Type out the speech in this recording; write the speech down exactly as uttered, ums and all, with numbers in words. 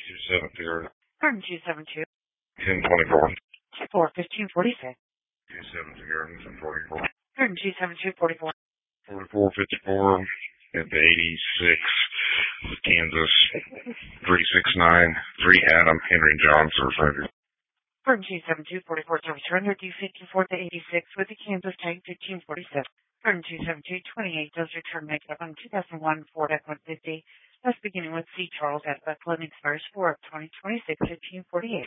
two seven zero. Pardon, two seven two. ten twenty-four. Two four fifteen forty six. two seven zero, ten forty-four. Pardon, two seven two forty four. forty-four fifty-four at the eighty-six, Kansas, three six nine, three Adam, Henry John, surrender. Pardon, two seven two forty four, service surrender, D fifty-four to eighty-six with the Kansas tank fifteen forty-seven. Pardon, two seven two twenty-eight, does return negative on two thousand one Ford F one fifty. That's beginning with C. Charles at Buckland, expires four of twenty twenty-six, fifteen forty-eight.